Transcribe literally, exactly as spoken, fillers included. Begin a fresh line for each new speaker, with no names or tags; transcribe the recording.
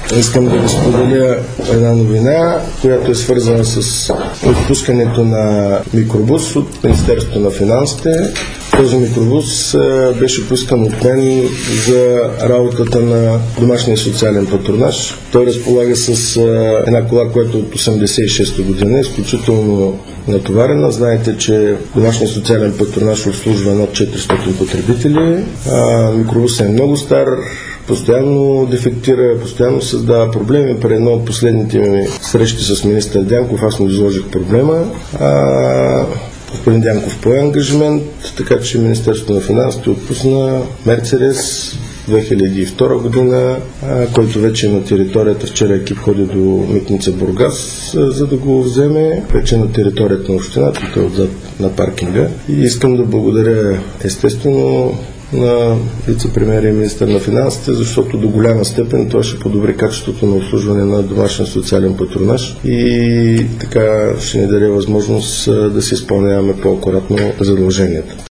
Искам да ви споделя една новина, която е свързана с отпускането на микробус от Министерството на финансите. Този микробус беше поискан от мен за работата на домашния социален патронаж. Той разполага с една кола, която е от осемдесет и шеста година, изключително натоварена. Знаете, че домашният социален патронаж обслужва над четиристотин потребители. Микробусът е много стар, постоянно дефектира, постоянно създава проблеми. При едно от последните ми срещи с министър Дянков аз му изложих проблема. А, господин Дянков пое ангажимент, така че Министерството на финансите отпусна Мерцедес две хиляди и втора година, а, който вече е на територията. Вчера екип ходи до Митница Бургас, а, за да го вземе. Вече на територията на общината, той е отзад на паркинга. И искам да благодаря естествено на вице-премиер и министър на финансите, защото до голяма степен това ще подобри качеството на обслужване на домашен социален патронаж и така ще ни даде възможност да си изпълняваме по-акуратно задълженията.